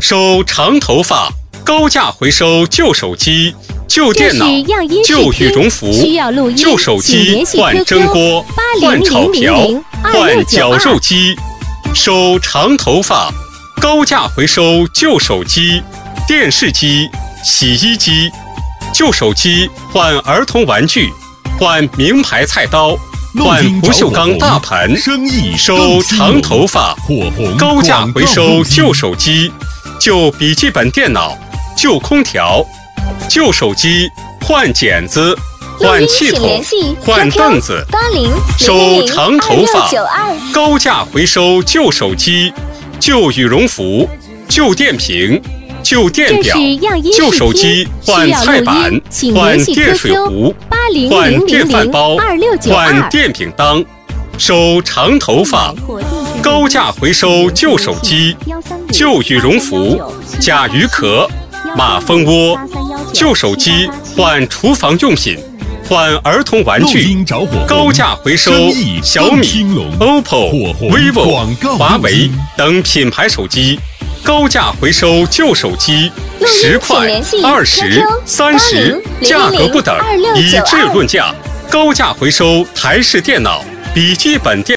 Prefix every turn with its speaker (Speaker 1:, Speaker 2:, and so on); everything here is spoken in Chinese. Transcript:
Speaker 1: 收长头发，高价回收旧手机、旧电脑、旧羽绒服、旧手机换蒸锅、换炒瓢、换绞肉机。收长头发，高价回收旧手机、电视机、洗衣机。旧手机换儿童玩具，换名牌菜刀，换不锈钢大盆。收长头发，高价回收旧手机、旧笔记本电脑、旧空调。旧手机换剪子，换气筒，换凳子。收长头发，高价回收旧手机、旧羽绒服、旧电瓶、旧电表。旧手机换菜板，换电水壶，换电饭煲，换电饼铛。收长头发，高价回收旧手机、旧羽绒服、甲鱼壳、马蜂窝。旧手机换厨房用品，换儿童玩具。高价回收小米、OPPO、vivo、华为等品牌手机。高价回收旧手机，10块、20、30，价格不等，以质论价。高价回收台式电脑、笔记本电脑。